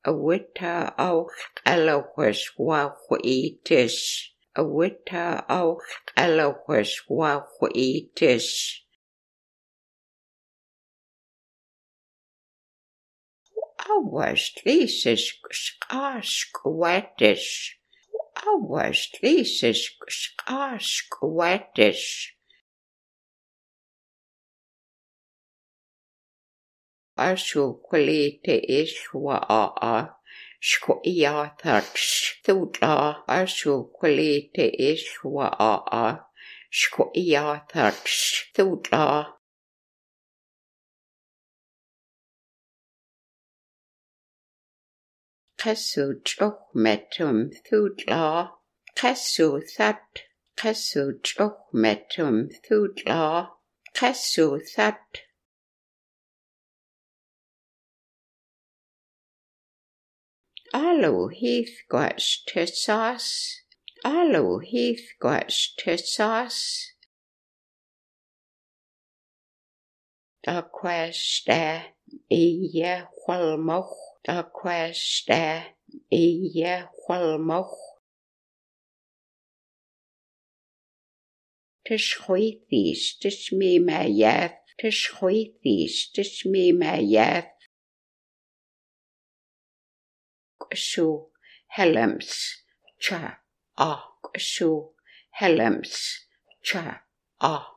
Awita auch Elohus wahuitis. Awita auch Elohus wahuitis. Awas lisis skarskwetis. Awas lisis skarskwetis. Asu kwalite iswa Shkoiathaks thuta asu kwalite iswa Shkoiathaks thuta. Kasu chokmetum thutla. Kasu that. Kasu chokmetum thutla. Kasu that. Allo Heathquest Tessas. Allo Heathquest Tessas. Aquesta Ia Walmoch. Aquesta Ia Walmoch. Tishhuithis Tishmi Mayeth. Tishhuithis Tishmi Mayeth. Shu Helms Cha Shu Helms Cha